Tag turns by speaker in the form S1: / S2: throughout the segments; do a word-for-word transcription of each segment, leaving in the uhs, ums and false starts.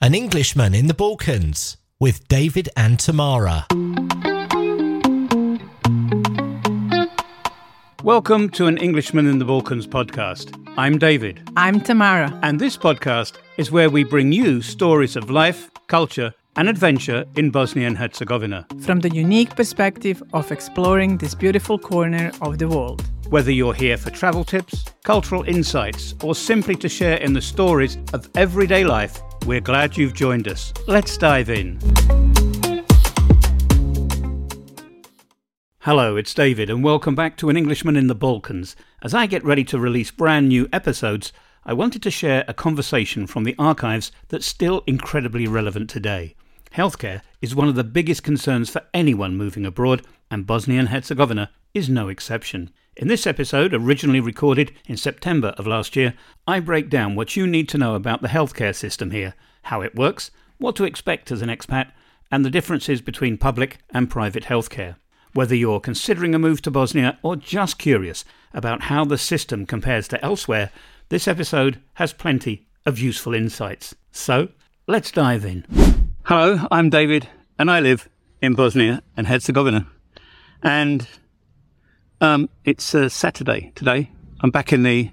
S1: An Englishman in the Balkans with David and Tamara.
S2: Welcome to An Englishman in the Balkans podcast. I'm David.
S3: I'm Tamara.
S2: And this podcast is where we bring you stories of life, culture, and adventure in Bosnia and Herzegovina.
S3: From the unique perspective of exploring this beautiful corner of the world.
S2: Whether you're here for travel tips, cultural insights, or simply to share in the stories of everyday life, we're glad you've joined us. Let's dive in. Hello, it's David, and welcome back to An Englishman in the Balkans. As I get ready to release brand new episodes, I wanted to share a conversation from the archives that's still incredibly relevant today. Healthcare is one of the biggest concerns for anyone moving abroad, and Bosnia and Herzegovina is no exception. In this episode, originally recorded in September of last year, I break down what you need to know about the healthcare system here, how it works, what to expect as an expat, and the differences between public and private healthcare. Whether you're considering a move to Bosnia or just curious about how the system compares to elsewhere, this episode has plenty of useful insights. So, let's dive in. Hello, I'm David, and I live in Bosnia and Herzegovina. And um, it's uh, Saturday today. I'm back in the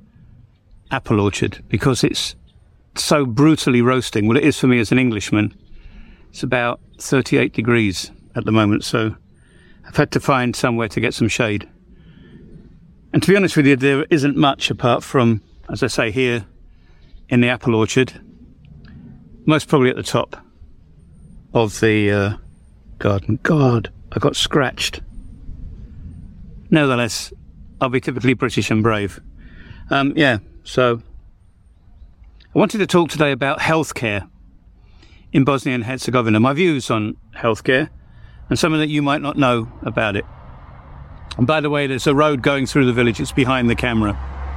S2: apple orchard because it's so brutally roasting. Well, it is for me as an Englishman. It's about thirty-eight degrees at the moment, so I've had to find somewhere to get some shade. And to be honest with you, there isn't much apart from, as I say, here in the apple orchard, most probably at the top of the uh, garden. God, I got scratched. Nevertheless, I'll be typically British and brave. Um, yeah, so I wanted to talk today about healthcare in Bosnia and Herzegovina, my views on healthcare, and something that you might not know about it. And by the way, there's a road going through the village. It's behind the camera.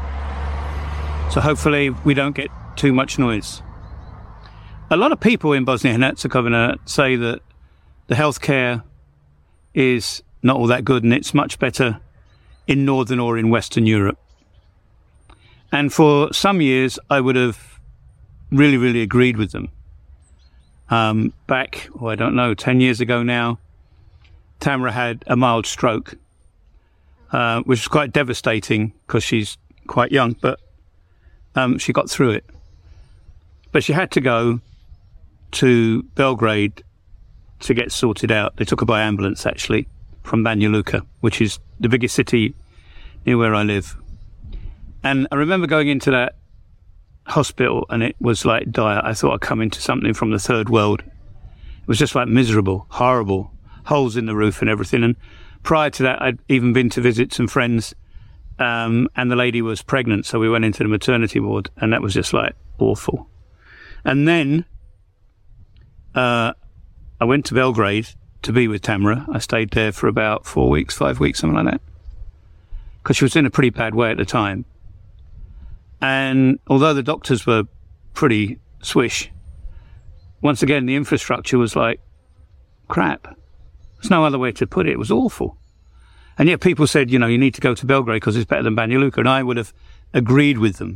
S2: So hopefully we don't get too much noise. A lot of people in Bosnia and Herzegovina say that the healthcare is not all that good and it's much better in Northern or in Western Europe. And for some years, I would have really, really agreed with them. Um, back, oh, I don't know, ten years ago now, Tamara had a mild stroke, uh, which was quite devastating because she's quite young, but um, she got through it. But she had to go to Belgrade to get sorted out. They took her by ambulance, actually, from Banja Luka, which is the biggest city near where I live. And I remember going into that hospital and it was like dire. I thought I'd come into something from the third world. It was just like miserable, horrible, holes in the roof and everything. And prior to that, I'd even been to visit some friends, um, and the lady was pregnant, so we went into the maternity ward, and that was just like awful. And then uh, I went to Belgrade to be with Tamara. I stayed there for about four weeks, five weeks, something like that, because she was in a pretty bad way at the time. And although the doctors were pretty swish, once again, the infrastructure was like crap. There's no other way to put it. It was awful. And yet people said, you know, you need to go to Belgrade because it's better than Banja Luka. And I would have agreed with them.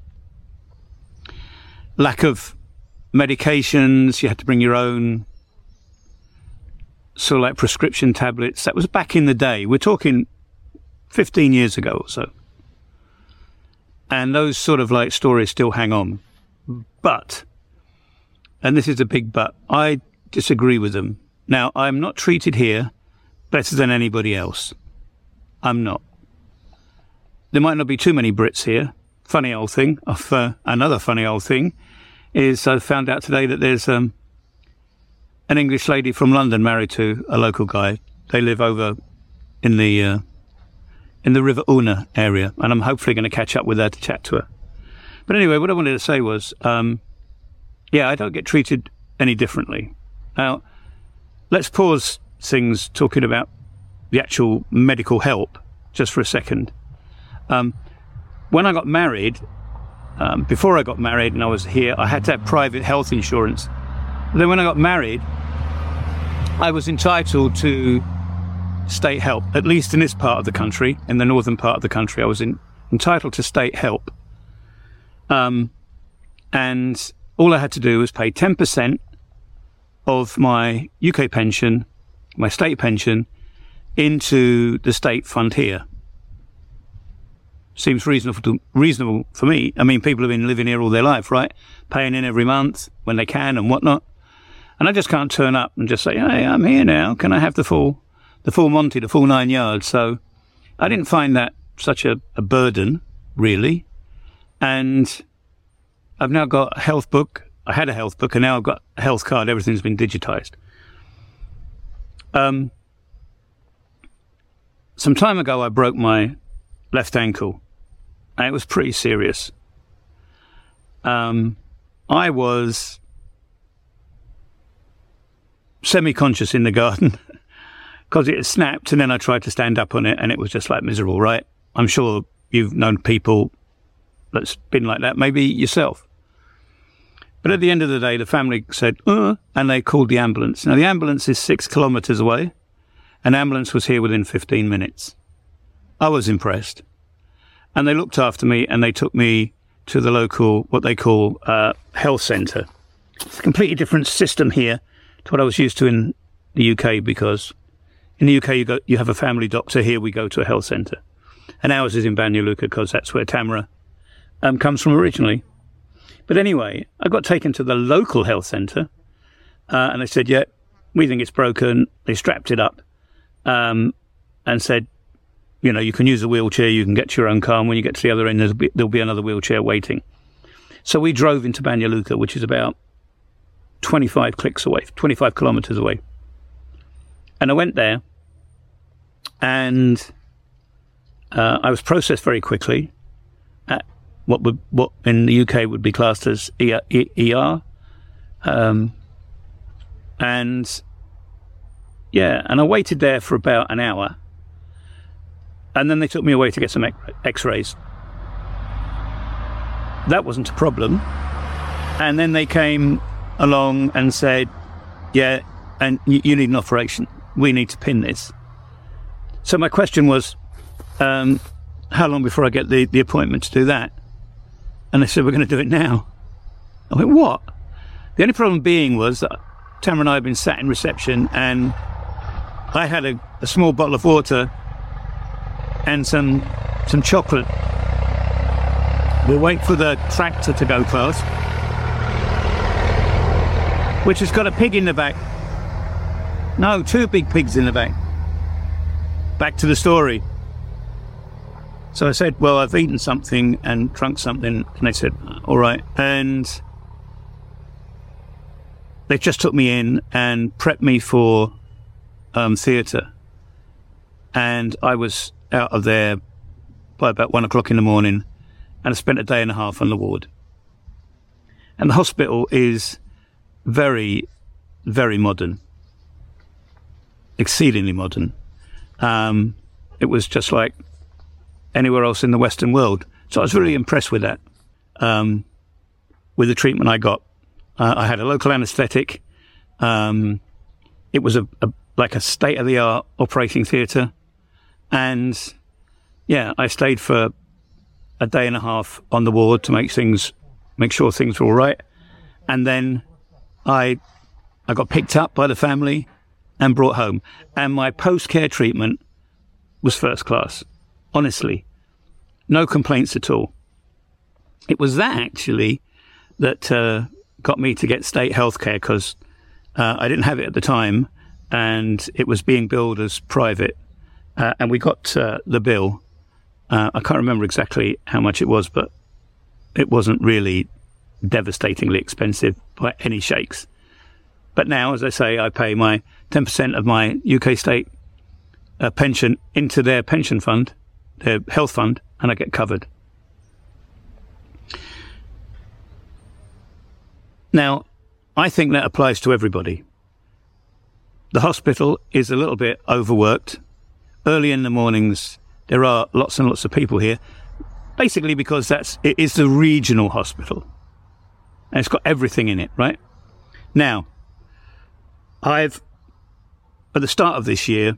S2: Lack of medications. You had to bring your own sort of like prescription tablets. That was back in the day. We're talking fifteen years ago or so. And those sort of like stories still hang on. But, and this is a big but, I disagree with them. Now, I'm not treated here better than anybody else. I'm not. There might not be too many Brits here. Funny old thing, of, uh, another funny old thing, is I found out today that there's um, an English lady from London married to a local guy. They live over in the uh, in the River Una area, and I'm hopefully going to catch up with her to chat to her. But anyway, what I wanted to say was, um, yeah, I don't get treated any differently. Now, let's pause things talking about the actual medical help just for a second. Um, when I got married, um, before I got married and I was here, I had to have private health insurance. But then when I got married, I was entitled to state help, at least in this part of the country, in the northern part of the country. I was in, entitled to state help. Um, and all I had to do was pay ten percent of my U K pension, my state pension, into the state fund here. Seems reasonable to, reasonable for me. I mean, people have been living here all their life, right? Paying in every month when they can and whatnot. And I just can't turn up and just say, hey, I'm here now. Can I have the full, the full Monty, the full nine yards? So I didn't find that such a, a burden, really. And I've now got a health book. I had a health book and now I've got a health card. Everything's been digitized. Um, some time ago, I broke my left ankle, and it was pretty serious. Um, I was semi-conscious in the garden because it had snapped, and then I tried to stand up on it, and it was just like miserable, right? I'm sure you've known people that's been like that, maybe yourself. But at the end of the day, the family said, uh, and they called the ambulance. Now, the ambulance is six kilometres away. An ambulance was here within fifteen minutes. I was impressed. And they looked after me and they took me to the local, what they call, uh, health centre. It's a completely different system here to what I was used to in the U K, because in the U K you go, you have a family doctor. Here we go to a health centre. And ours is in Banja Luka because that's where Tamara um, comes from originally. But anyway, I got taken to the local health centre uh, and they said, yeah, we think it's broken. They strapped it up um, and said, you know, you can use a wheelchair, you can get to your own car, and when you get to the other end, there'll be, there'll be another wheelchair waiting. So we drove into Banja Luka, which is about twenty-five clicks away, twenty-five kilometres away. And I went there, and uh, I was processed very quickly at what would, what in the U K would be classed as E R. Um, and, yeah, and I waited there for about an hour. And then they took me away to get some x-rays. That wasn't a problem. And then they came along and said, yeah, and you, you need an operation. We need to pin this. So my question was, um, how long before I get the, the appointment to do that? And they said, we're going to do it now. I went, what? The only problem being was that Tamara and I had been sat in reception and I had a, a small bottle of water and some some chocolate. We'll wait for the tractor to go past, which has got a pig in the back. No, two big pigs in the back. Back to the story. So I said, well, I've eaten something and drunk something. And they said, all right. And they just took me in and prepped me for um, theatre. And I was out of there by about one o'clock in the morning, and I spent a day and a half on the ward. And the hospital is very, very modern, exceedingly modern. Um, it was just like anywhere else in the Western world. So I was really impressed with that, um, with the treatment I got. Uh, I had a local anaesthetic. Um, it was a, a like a state-of-the-art operating theatre. And yeah, I stayed for a day and a half on the ward to make things, make sure things were all right. And then I, I got picked up by the family and brought home. And my post-care treatment was first class. Honestly, no complaints at all. It was that actually that uh, got me to get state healthcare, because uh, I didn't have it at the time, and it was being billed as private. Uh, and we got uh, the bill. Uh, I can't remember exactly how much it was, but it wasn't really devastatingly expensive by any shakes. But now, as I say, I pay my ten percent of my U K state uh, pension into their pension fund, their health fund, and I get covered. Now, I think that applies to everybody. The hospital is a little bit overworked. Early in the mornings, there are lots and lots of people here, basically because that's it is the regional hospital. And it's got everything in it, right? Now, I've, at the start of this year,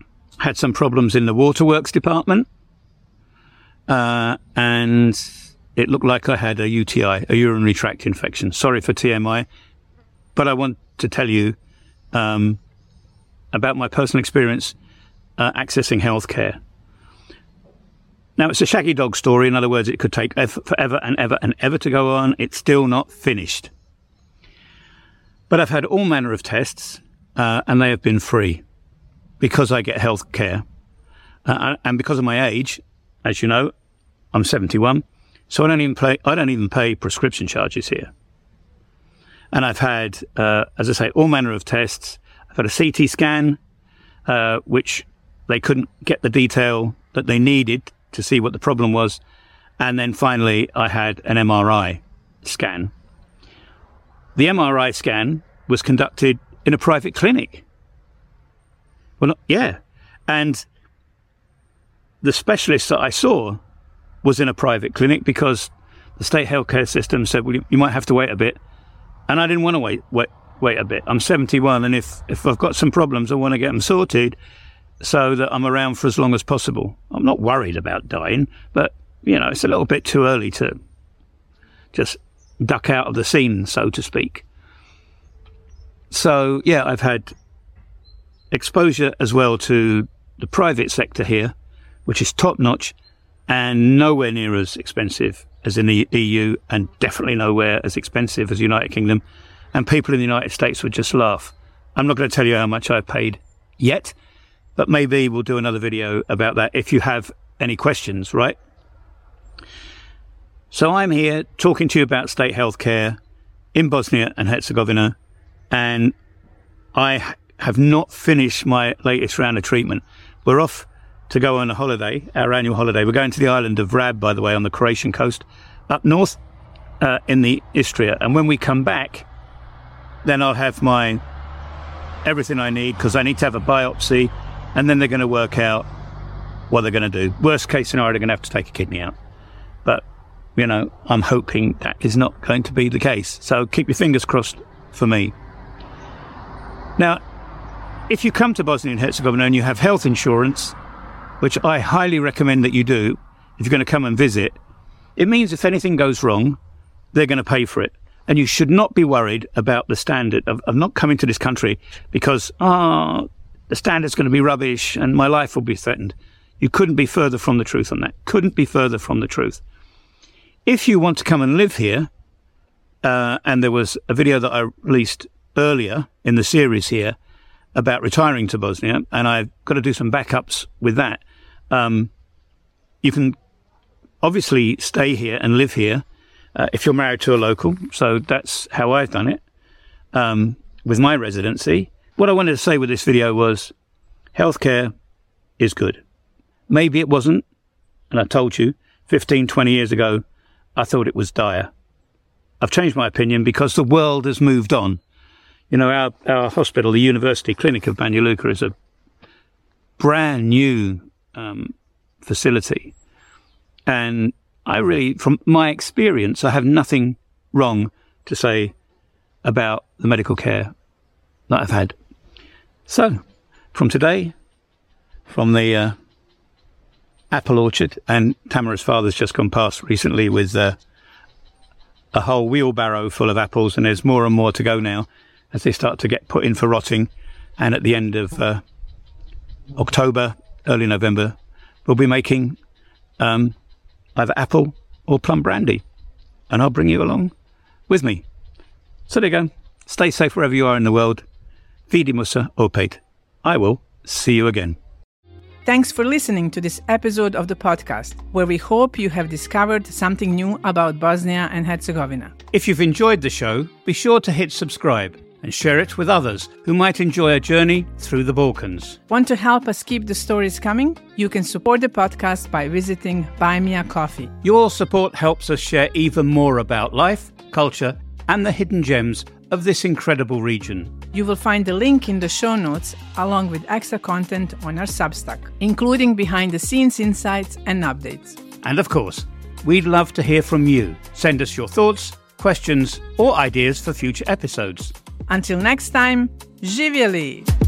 S2: had some problems in the waterworks department. Uh, and it looked like I had a U T I, a urinary tract infection. Sorry for T M I, but I want to tell you um, about my personal experience uh, accessing healthcare. Now, it's a shaggy dog story. In other words, it could take ever, forever and ever and ever to go on. It's still not finished. But I've had all manner of tests, uh, and they have been free because I get health care. Uh, and because of my age, as you know, I'm seventy-one, so I don't even pay, I don't even pay prescription charges here. And I've had, uh, as I say, all manner of tests. I've had a C T scan, uh, which they couldn't get the detail that they needed to see what the problem was. And then finally, I had an M R I scan. The M R I scan was conducted in a private clinic. Well, not, yeah. And the specialist that I saw was in a private clinic because the state healthcare system said, well, you, you might have to wait a bit. And I didn't want to wait, wait, wait a bit. I'm seventy-one, and if, if I've got some problems, I want to get them sorted so that I'm around for as long as possible. I'm not worried about dying, but, you know, it's a little bit too early to just duck out of the scene, so to speak. So, yeah, I've had exposure as well to the private sector here, which is top-notch and nowhere near as expensive as in the E U, and definitely nowhere as expensive as the United Kingdom. And people in the United States would just laugh. I'm not going to tell you how much I've paid yet, but maybe we'll do another video about that if you have any questions, right? So I'm here talking to you about state healthcare in Bosnia and Herzegovina, and I have not finished my latest round of treatment. We're off to go on a holiday, our annual holiday. We're going to the island of Rab, by the way, on the Croatian coast, up north uh, in the Istria. And when we come back, then I'll have my everything I need, because I need to have a biopsy, and then they're going to work out what they're going to do. Worst case scenario, they're going to have to take a kidney out. But, you know, I'm hoping that is not going to be the case. So keep your fingers crossed for me. Now, if you come to Bosnia and Herzegovina and you have health insurance, which I highly recommend that you do if you're going to come and visit, it means if anything goes wrong, they're going to pay for it. And you should not be worried about the standard of, of not coming to this country because, ah, oh, the standard's going to be rubbish and my life will be threatened. You couldn't be further from the truth on that. Couldn't be further from the truth. If you want to come and live here, uh, and there was a video that I released earlier in the series here about retiring to Bosnia, and I've got to do some backups with that. Um, you can obviously stay here and live here uh, if you're married to a local. So that's how I've done it um, with my residency. What I wanted to say with this video was healthcare is good. Maybe it wasn't, and I told you fifteen, twenty years ago, I thought it was dire. I've changed my opinion because the world has moved on. You know, our, our hospital, the University Clinic of Banja Luka, is a brand new um, facility. And I really, from my experience, I have nothing wrong to say about the medical care that I've had. So, from today, from the uh, apple orchard, and Tamara's father's just gone past recently with uh, a whole wheelbarrow full of apples, and there's more and more to go now as they start to get put in for rotting. And at the end of uh, October, early November, we'll be making um, either apple or plum brandy, and I'll bring you along with me. So there you go. Stay safe wherever you are in the world. Vidi Musa Opet. I will see you again.
S3: Thanks for listening to this episode of the podcast, where we hope you have discovered something new about Bosnia and Herzegovina.
S2: If you've enjoyed the show, be sure to hit subscribe and share it with others who might enjoy a journey through the Balkans.
S3: Want to help us keep the stories coming? You can support the podcast by visiting Buy Me a Coffee.
S2: Your support helps us share even more about life, culture, and the hidden gems of this incredible region.
S3: You will find the link in the show notes, along with extra content on our Substack, including behind-the-scenes insights and updates.
S2: And of course, we'd love to hear from you. Send us your thoughts, questions, or ideas for future episodes.
S3: Until next time, živjeli!